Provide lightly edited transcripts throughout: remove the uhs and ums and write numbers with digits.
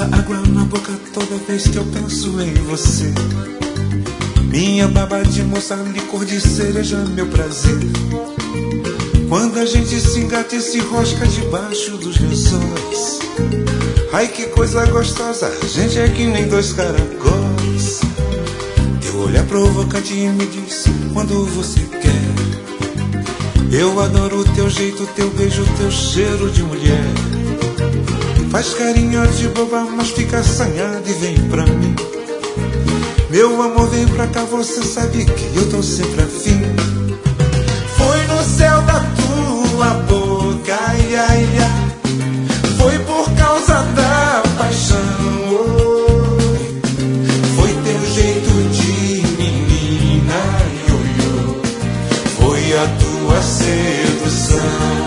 água na boca toda vez que eu penso em você. Minha baba de moça, licor de cereja, meu prazer. Quando a gente se engata e se rosca debaixo dos lençóis. Ai, que coisa gostosa, a gente é que nem dois caracóis. Teu olhar provocante me diz quando você quer. Eu adoro o teu jeito, teu beijo, teu cheiro de mulher. Faz carinho de boba, mas fica assanhada e vem pra mim. Meu amor, vem pra cá, você sabe que eu tô sempre afim. Foi no céu da tua boca, ai, ai, ai. Foi por causa da paixão, oh. Foi teu jeito de menina, ioiô. Foi a tua sedução.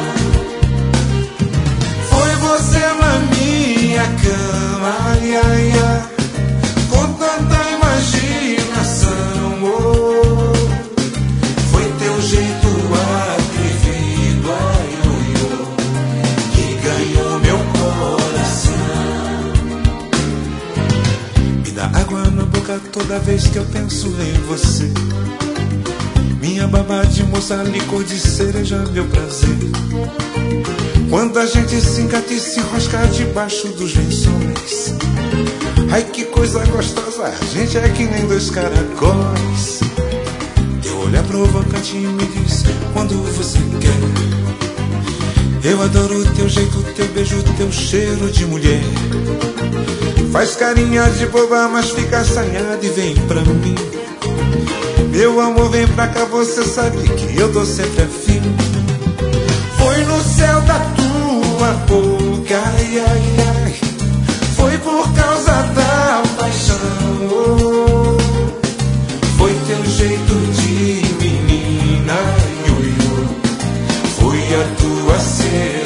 Foi você na minha cama, ai, ai, ai. Com tanta imaginação, oh. Foi teu jeito atrevido, ai, ioiô, que ganhou meu coração. Me dá água na boca toda vez que eu penso em você. Minha baba de moça, licor de cereja, meu prazer. Quando a gente se engata e se rosca debaixo dos lençóis. Ai, que coisa gostosa, a gente é que nem dois caracóis. Teu olhar provocante me diz quando você quer. Eu adoro o teu jeito, teu beijo, teu cheiro de mulher. Faz carinha de boba, mas fica assanhada e vem pra mim. Meu amor, vem pra cá, você sabe que eu tô sempre afim. Foi no céu da tua boca, ai, ai, ai. Foi por causa da paixão, oh. Foi teu jeito de menina, ioiô. Foi a tua sede.